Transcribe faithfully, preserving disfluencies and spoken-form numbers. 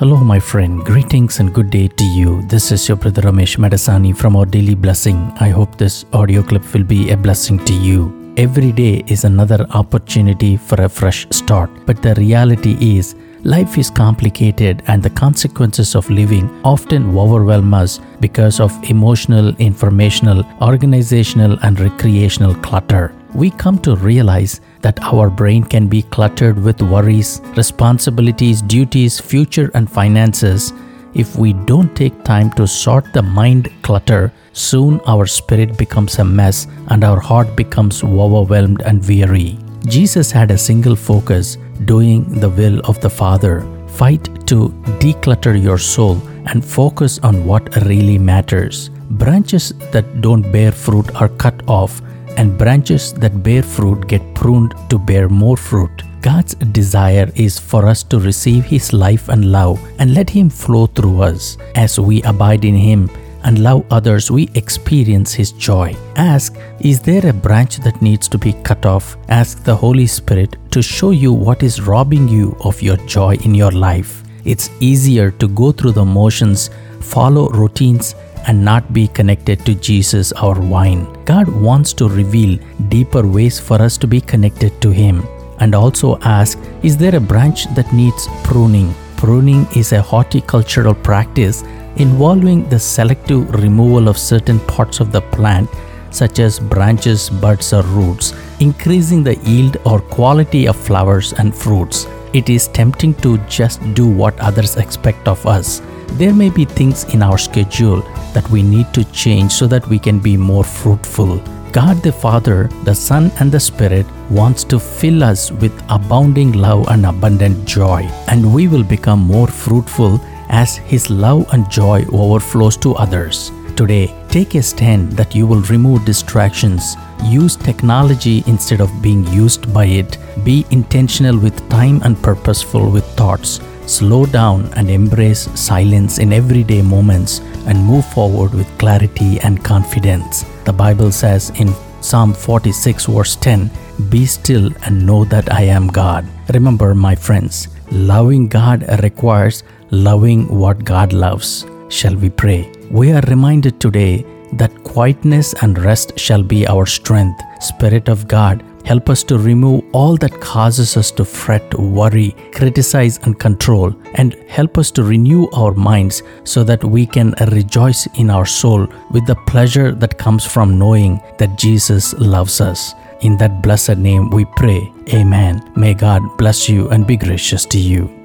Hello, my friend. Greetings and good day to you. This is your brother Ramesh Madasani from Our Daily Blessing. I hope this audio clip will be a blessing to you. Every day is another opportunity for a fresh start. But the reality is, life is complicated and the consequences of living often overwhelm us because of emotional, informational, organizational, and recreational clutter. We come to realize that our brain can be cluttered with worries, responsibilities, duties, future, and finances. If we don't take time to sort the mind clutter, soon our spirit becomes a mess and our heart becomes overwhelmed and weary. Jesus had a single focus, doing the will of the Father. Fight to declutter your soul and focus on what really matters. Branches that don't bear fruit are cut off, and branches that bear fruit get pruned to bear more fruit. God's desire is for us to receive His life and love and let Him flow through us. As we abide in Him and love others, we experience His joy. Ask, is there a branch that needs to be cut off? Ask the Holy Spirit to show you what is robbing you of your joy in your life. It's easier to go through the motions, follow routines, and not be connected to Jesus, our vine. God wants to reveal deeper ways for us to be connected to Him. And also ask, is there a branch that needs pruning? Pruning is a horticultural practice involving the selective removal of certain parts of the plant, such as branches, buds, or roots, increasing the yield or quality of flowers and fruits. It is tempting to just do what others expect of us. There may be things in our schedule that we need to change so that we can be more fruitful. God the Father, the Son, and the Spirit wants to fill us with abounding love and abundant joy, and we will become more fruitful as His love and joy overflows to others. Today, take a stand that you will remove distractions. Use technology instead of being used by it. Be intentional with time and purposeful with thoughts. Slow down and embrace silence in everyday moments and move forward with clarity and confidence. The Bible says in Psalm forty-six verse ten, "Be still and know that I am God." Remember, my friends, loving God requires loving what God loves. Shall we pray? We are reminded today that quietness and rest shall be our strength. Spirit of God, help us to remove all that causes us to fret, worry, criticize, and control, and help us to renew our minds so that we can rejoice in our soul with the pleasure that comes from knowing that Jesus loves us. In that blessed name we pray. Amen. May God bless you and be gracious to you.